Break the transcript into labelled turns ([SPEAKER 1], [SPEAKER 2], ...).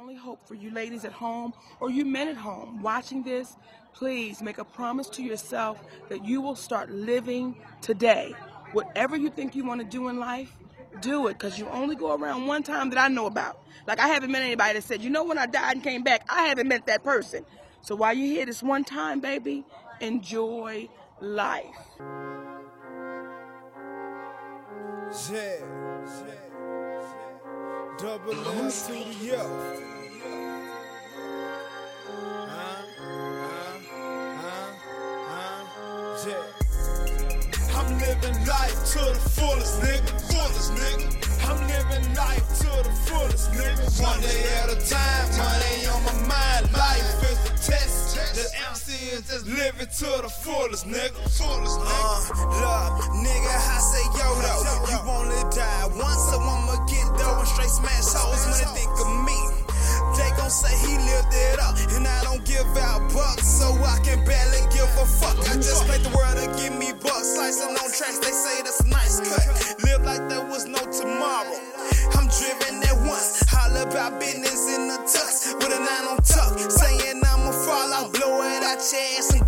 [SPEAKER 1] only hope for you ladies at home or you men at home watching this, please make a promise to yourself that you will start living today. Whatever you think you want to do in life, do it, because you only go around one time that I know about. Like, I haven't met anybody that said, you know, when I died and came back, I haven't met that person. So while you're here this one time, baby, enjoy life.
[SPEAKER 2] Double M Studio. I'm living life to the fullest, nigga. I'm living life to the fullest, nigga. One day at a time, money on my mind. Life is the test. The MC is just living to the fullest, nigga. Look, nigga, I say yo though. You only die once, so I'ma get dough and straight smash hoes when they think of me. They gon' say he lived it up, and I don't give out bucks, so I can barely give a fuck. I just played the world to give me bucks, slicing on tracks, they say that's a nice cut. Live like there was no tomorrow. I'm driven at once, all about business in the tux, with a 9 on tuck, saying I'ma fall, I'll blow it out your ass.